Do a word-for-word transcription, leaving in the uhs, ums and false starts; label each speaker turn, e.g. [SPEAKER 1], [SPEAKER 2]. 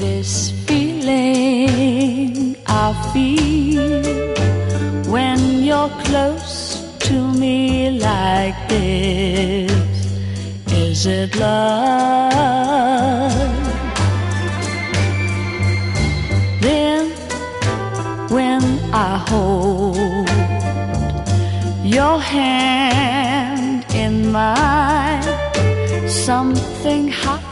[SPEAKER 1] this feeling I feel when you're close to me like this? Is it love? Then when I hold your hand in mine, something happens